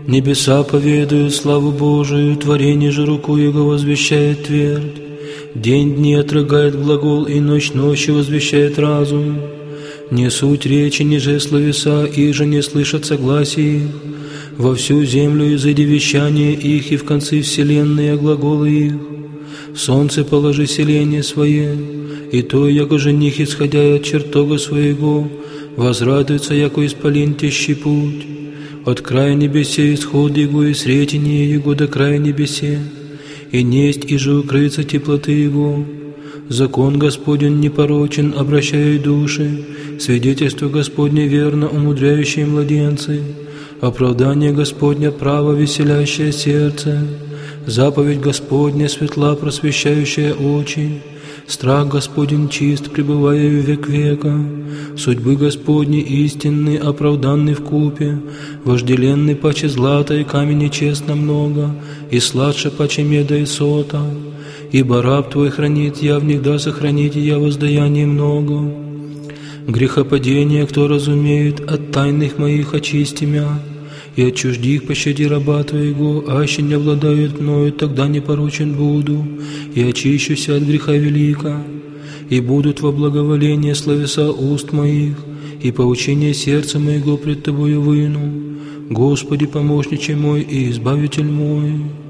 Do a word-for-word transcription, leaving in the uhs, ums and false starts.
Небеса поведают славу Божию, творение же руку Его возвещает твердь. День дни отрыгает глагол, и ночь ночи возвещает разум. Не суть речи, ниже словеса, их же не слышат согласий их. Во всю землю изыди вещание их, и в концы вселенной глаголы их. Солнце положи селение свое, и то, яко жених, исходя от чертога своего, возрадуется, яко исполин тещий путь. От края небесе исход Его, и сретение Его до края небесе, и несть и же укрыться теплоты Его. Закон Господень непорочен, обращая души, свидетельство Господне верно, умудряющее младенцы, оправдание Господня право, веселящее сердце, заповедь Господня светла, просвещающая очи, страх Господень чист, пребывая в век века, судьбы Господни истинны, оправданны в купе, вожделенны паче злата и камени честно много, и сладше паче меда и сота. Ибо раб Твой хранит я, внегда сохранить я воздаяние много. Грехопадение, кто разумеет, от тайных моих очисти мя, и от чуждих пощади раба Твоего, аще не обладают мною, тогда непорочен буду, и очищуся от греха велика, и будут во благоволение словеса уст моих, и поучение сердца моего пред Тобою выну. Господи, помощниче мой и избавитель мой.